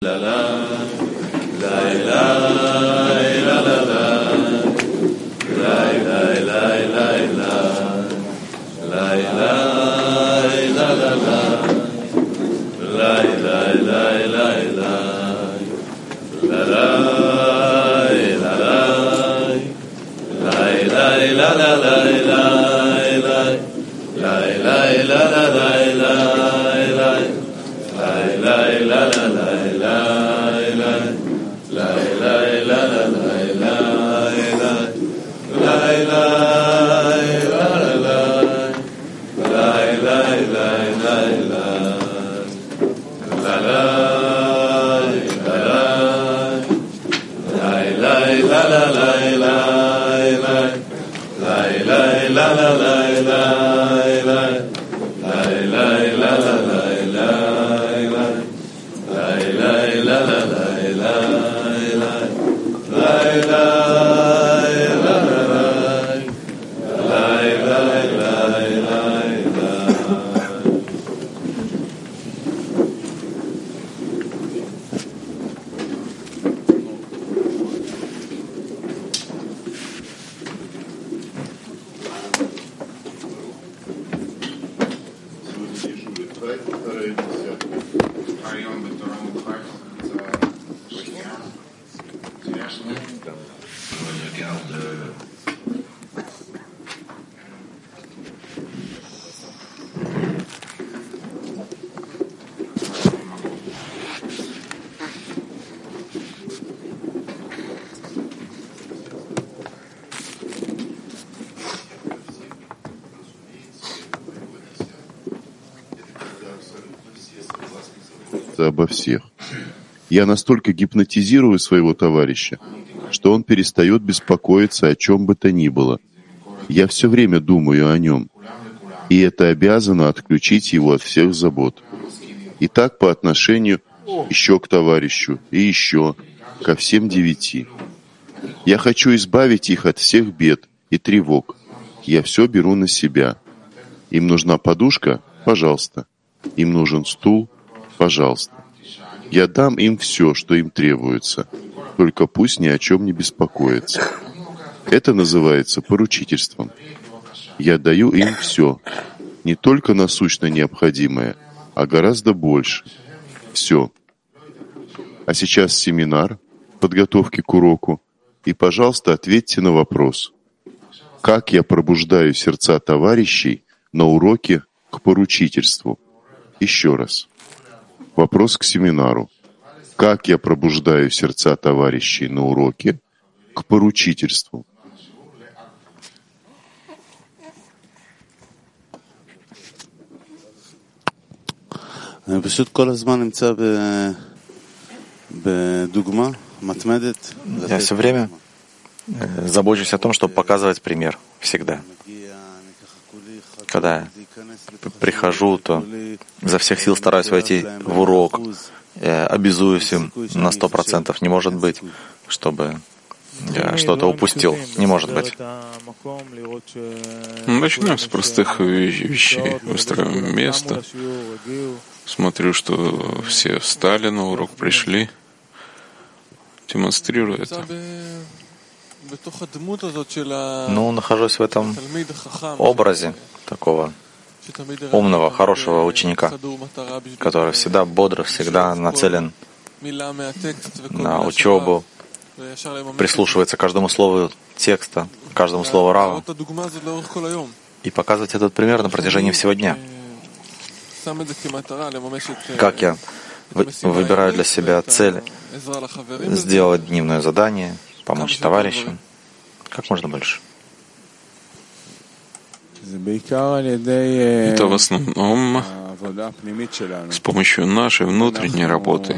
Обо всех. Я настолько гипнотизирую своего товарища, что он перестает беспокоиться о чем бы то ни было. Я все время думаю о нем, и это обязано отключить его от всех забот. И так по отношению еще к товарищу, и еще ко всем 9. Я хочу избавить их от всех бед и тревог. Я все беру на себя. Им нужна подушка? Пожалуйста. Им нужен стул? Пожалуйста. Я дам им все, что им требуется, только пусть ни о чем не беспокоятся. Это называется поручительством. Я даю им все, не только насущно необходимое, а гораздо больше. Все. А сейчас семинар подготовки к уроку, и, пожалуйста, ответьте на вопрос. Как я пробуждаю сердца товарищей на уроке к поручительству? Еще раз. Вопрос к семинару. Как я пробуждаю сердца товарищей на уроке к поручительству? Я все время забочусь о том, чтобы показывать пример всегда. Когда я прихожу, то изо всех сил стараюсь войти в урок, обязуюсь им на 100%. Не может быть, чтобы я что-то упустил. Не может быть. Начнем с простых вещей. Выстраиваем место. Смотрю, что все встали на урок, пришли. Демонстрирую это. Ну, нахожусь в этом образе такого умного, хорошего ученика, который всегда бодр, всегда нацелен на учебу, прислушивается к каждому слову текста, каждому слову Рава, и показывать этот пример на протяжении всего дня. Как я выбираю для себя цель сделать дневное задание, помочь товарищам, как можно больше. Это в основном с помощью нашей внутренней работы.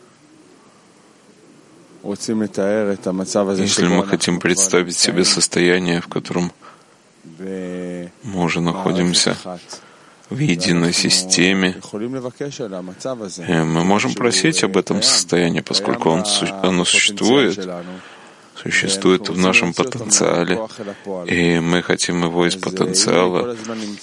Если мы хотим представить себе состояние, в котором мы уже находимся в единой системе, мы можем просить об этом состоянии, поскольку оно существует, существует в нашем потенциале, и мы хотим его из потенциала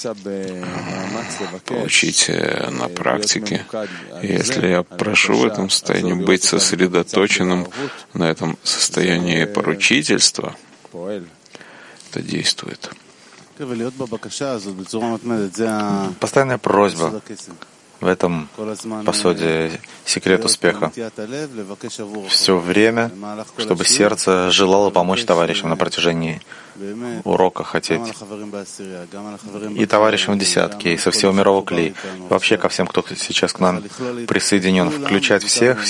получить на практике. И если я прошу в этом состоянии быть сосредоточенным на этом состоянии поручительства, это действует. Постоянная просьба в этом, по сути, секрет успеха. Все время, чтобы сердце желало помочь товарищам на протяжении урока хотеть. И товарищам в десятке, и со всего мирового клей. Вообще ко всем, кто сейчас к нам присоединен, включать всех,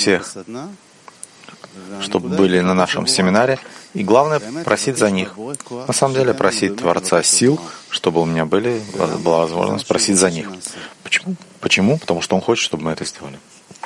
чтобы были на нашем семинаре. И главное, просить за них. На самом деле, просить Творца сил, чтобы у меня была возможность просить за них. Почему? Потому что Он хочет, чтобы мы это сделали.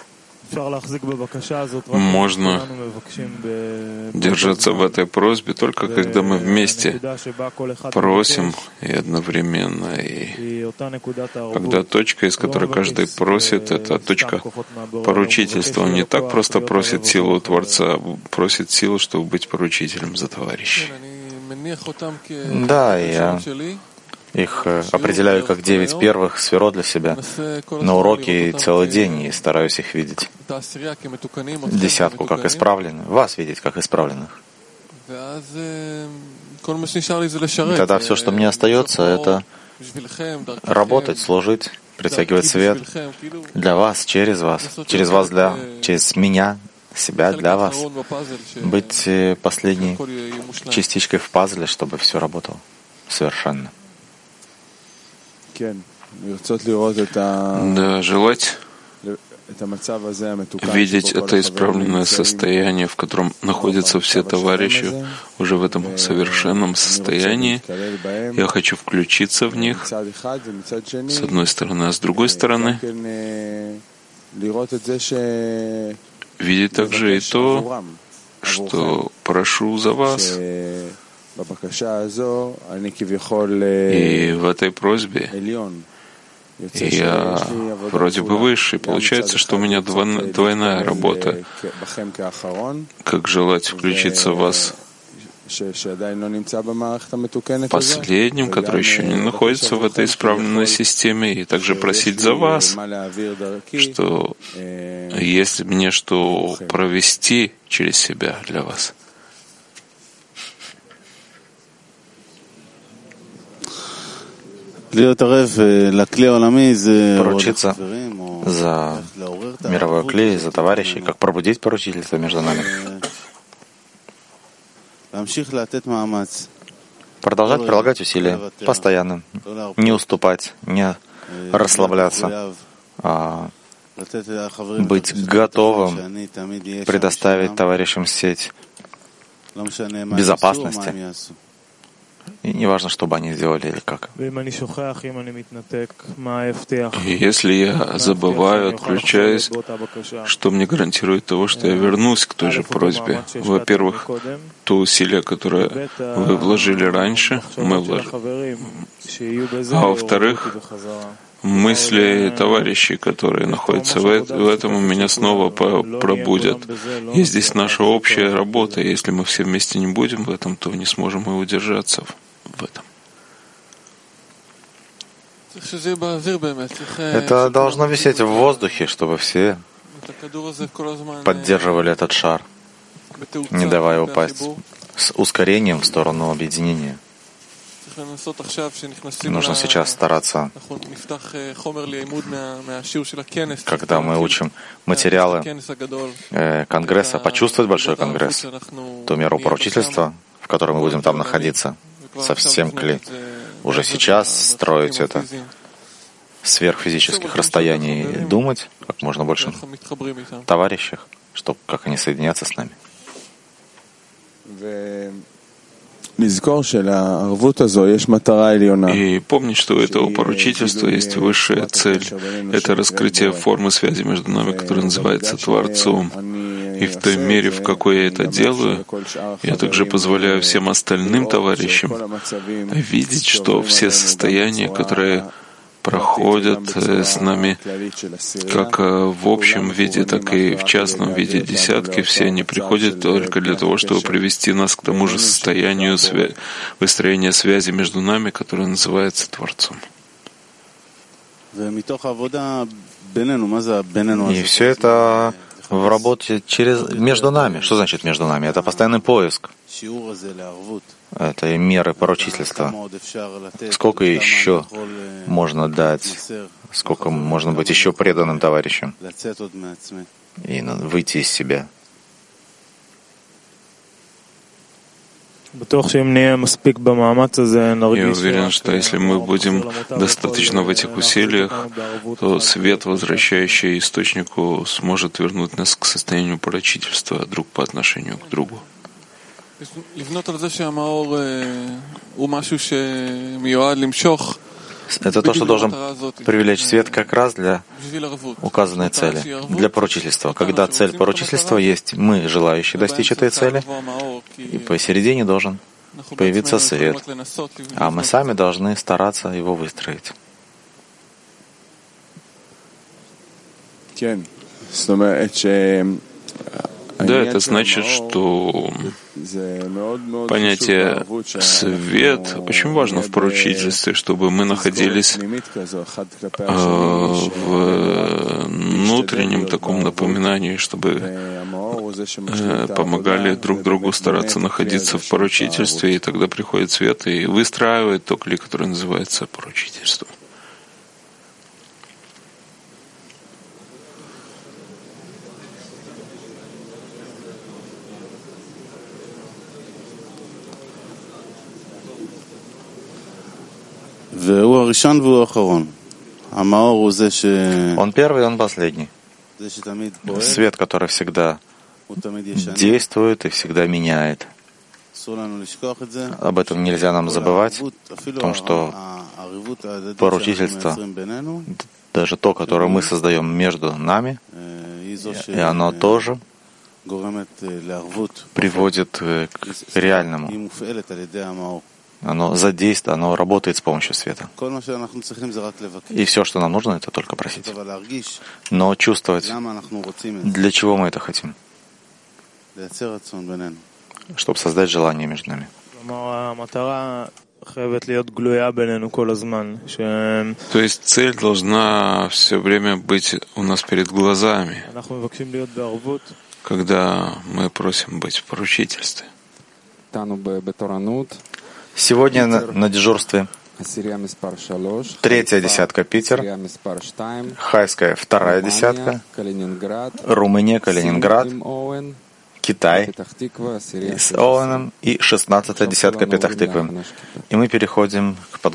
Можно держаться в этой просьбе только когда мы вместе просим и одновременно. И когда точка, из которой каждый просит, это точка поручительства. Он не так просто просит силу у Творца, а просит силу, чтобы быть поручителем за товарищей. Да, я их определяю как 9 первых сферот для себя на уроке целый день и стараюсь их видеть. Десятку как исправленных, вас видеть как исправленных. И тогда все, что мне остается, это работать, служить, притягивать свет для вас, через меня, себя для вас. Быть последней частичкой в пазле, чтобы все работало совершенно. Да, желать видеть это исправленное состояние, в котором находятся все товарищи, уже в этом совершенном состоянии. Я хочу включиться в них, с одной стороны, а с другой стороны, видеть также и то, что прошу за вас. И в этой просьбе я вроде бы высший. Получается, что у меня двойная работа. Как желать включиться в вас последним, который еще не находится в этой исправленной системе, и также просить за вас, что есть мне что провести через себя для вас. Поручиться за мировой клей, за товарищей, как пробудить поручительство между нами. Продолжать прилагать усилия постоянно, не уступать, не расслабляться, а быть готовым предоставить товарищам сеть безопасности. И не важно, что бы они сделали или как. И если я забываю, отключаюсь, что мне гарантирует того, что я вернусь к той же просьбе? Во-первых, то усилие, которое вы вложили раньше, мы вложили. А во-вторых, мысли товарищей, которые находятся в этом, меня снова пробудят. И здесь наша общая работа. Если мы все вместе не будем в этом, то не сможем и удержаться в этом. Это должно висеть в воздухе, чтобы все поддерживали этот шар, не давая упасть, с ускорением в сторону объединения. Нужно сейчас стараться, когда мы учим материалы Конгресса, почувствовать большой Конгресс, ту меру поручительства, в которой мы будем там находиться, совсем уже сейчас строить это сверхфизических расстояний и думать как можно больше товарищах, как они соединятся с нами. И помнить, что у этого поручительства есть высшая цель. Это раскрытие формы связи между нами, которая называется Творцом. И в той мере, в какой я это делаю, я также позволяю всем остальным товарищам видеть, что все состояния, которые проходят с нами как в общем виде, так и в частном виде десятки. Все они приходят только для того, чтобы привести нас к тому же состоянию выстроения связи между нами, которое называется Творцом. И все это в работе между нами. Что значит между нами? Это постоянный поиск. Это и меры поручительства. Сколько еще можно дать, сколько можно быть еще преданным товарищем и выйти из себя. Я уверен, что если мы будем достаточно в этих усилиях, то свет, возвращающий источнику, сможет вернуть нас к состоянию поручительства друг по отношению к другу. Это то, что должен привлечь свет как раз для указанной цели, для поручительства. Когда цель поручительства есть мы, желающие достичь этой цели, и посередине должен появиться свет, а мы сами должны стараться его выстроить. Да, это значит, что понятие «свет» очень важно в поручительстве, чтобы мы находились в внутреннем таком напоминании, чтобы помогали друг другу стараться находиться в поручительстве, и тогда приходит свет и выстраивает то клей, которое называется поручительством. Он первый, он последний. Свет, который всегда действует и всегда меняет. Об этом нельзя нам забывать, о том, что поручительство, даже то, которое мы создаем между нами, и оно тоже приводит к реальному. Оно задействует, оно работает с помощью света. И все, что нам нужно, это только просить. Но чувствовать, для чего мы это хотим. Чтобы создать желание между нами. То есть цель должна все время быть у нас перед глазами, когда мы просим быть в поручительстве. Сегодня на дежурстве третья десятка Питер, Хайская вторая десятка, Румыния, Калининград, Китай с Оуэном и 16-я десятка Петах Тиквы. И мы переходим к подготовке